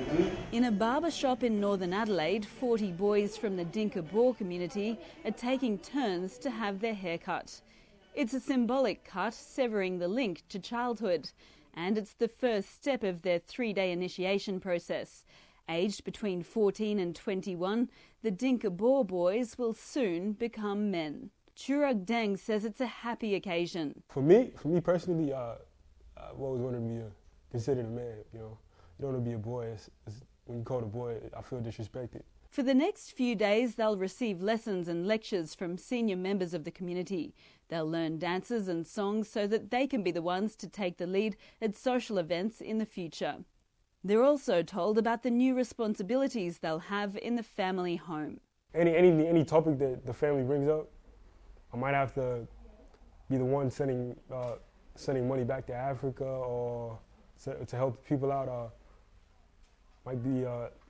In a barber shop in northern Adelaide, 40 boys from the Dinka Boer community are taking turns to have their hair cut. It's a symbolic cut, severing the link to childhood, and it's the first step of their 3-day initiation process. Aged between 14 and 21, the Dinka Boer boys will soon become men. Churag Deng says it's a happy occasion. For me personally, I've always wanted to be considered a man. You don't want to be a boy. When you call it a boy, I feel disrespected. For the next few days, they'll receive lessons and lectures from senior members of the community. They'll learn dances and songs so that they can be the ones to take the lead at social events in the future. They're also told about the new responsibilities they'll have in the family home. Any topic that the family brings up, I might have to be the one sending money back to Africa or to help people out. Might be,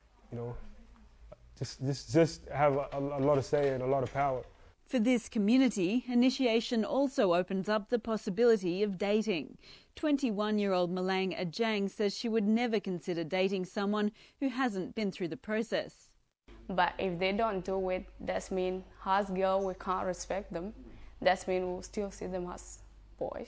just have a lot of say and a lot of power. For this community, initiation also opens up the possibility of dating. 21-year-old Malang Ajang says she would never consider dating someone who hasn't been through the process. But if they don't do it, that means as girls we can't respect them. That means we'll still see them as boys.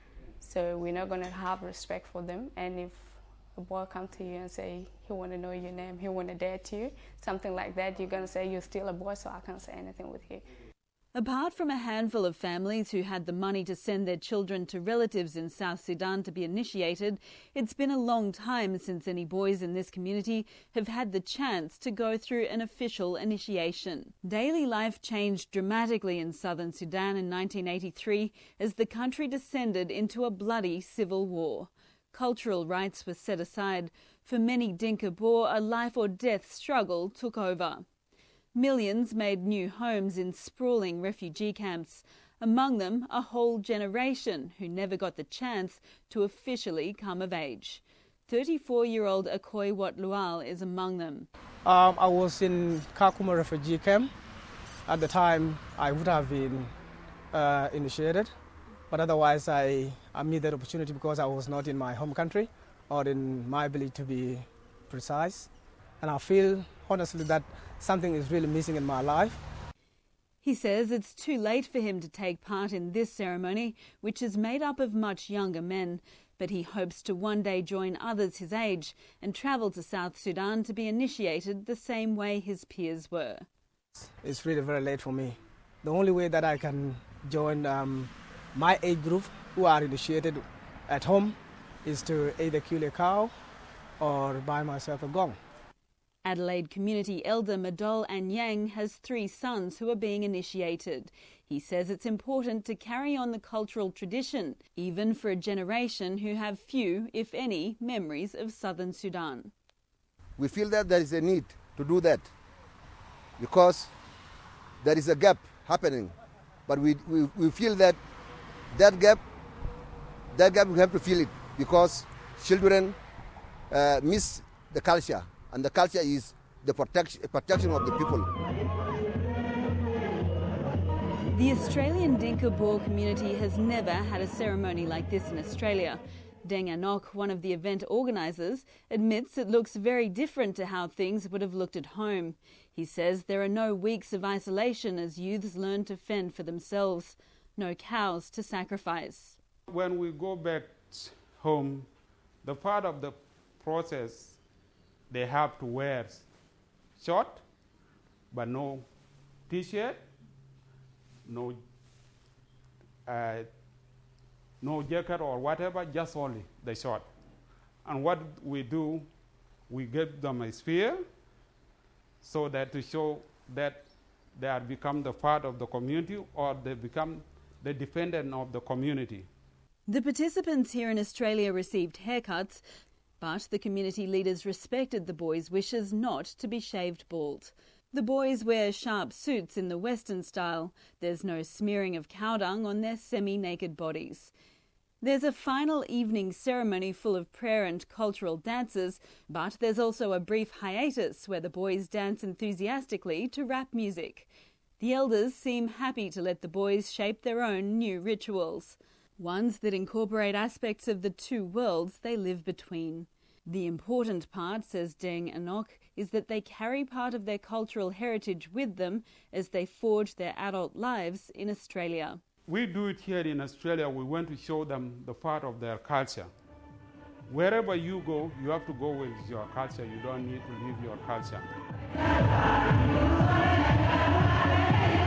So we're not going to have respect for them. And if a boy comes to you and say he want to know your name, he want to date you, something like that, you're going to say you're still a boy, so I can't say anything with you. Apart from a handful of families who had the money to send their children to relatives in South Sudan to be initiated, it's been a long time since any boys in this community have had the chance to go through an official initiation. Daily life changed dramatically in southern Sudan in 1983 as the country descended into a bloody civil war. Cultural rights were set aside. For many Dinka Boer, a life or death struggle took over. Millions made new homes in sprawling refugee camps, among them a whole generation who never got the chance to officially come of age. 34-year-old Akoy Wat Lual is among them. I was in Kakuma refugee camp. At the time, I would have been initiated, but otherwise I missed that opportunity because I was not in my home country or in my ability to be precise. And I feel, honestly, that something is really missing in my life. He says it's too late for him to take part in this ceremony, which is made up of much younger men, but he hopes to one day join others his age and travel to South Sudan to be initiated the same way his peers were. It's really very late for me. The only way that I can join my age group who are initiated at home is to either kill a cow or buy myself a gong. Adelaide community elder Madol Anyang has 3 sons who are being initiated. He says it's important to carry on the cultural tradition, even for a generation who have few, if any, memories of southern Sudan. We feel that there is a need to do that because there is a gap happening. But we feel that gap we have to fill it because children miss the culture. And the culture is the protection of the people. The Australian Dinka Boer community has never had a ceremony like this in Australia. Deng Anok, one of the event organisers, admits it looks very different to how things would have looked at home. He says there are no weeks of isolation as youths learn to fend for themselves, no cows to sacrifice. When we go back home, the part of the process they have to wear short, but no T-shirt, no jacket or whatever, just only the short. And what we do, we give them a spear so that to show that they have become the part of the community or they become the defendant of the community. The participants here in Australia received haircuts, but the community leaders respected the boys' wishes not to be shaved bald. The boys wear sharp suits in the Western style. There's no smearing of cow dung on their semi-naked bodies. There's a final evening ceremony full of prayer and cultural dances, but there's also a brief hiatus where the boys dance enthusiastically to rap music. The elders seem happy to let the boys shape their own new rituals, ones that incorporate aspects of the two worlds they live between. The important part, says Deng Anok, is that they carry part of their cultural heritage with them as they forge their adult lives in Australia. We do it here in Australia. We want to show them the part of their culture. Wherever you go, you have to go with your culture. You don't need to leave your culture.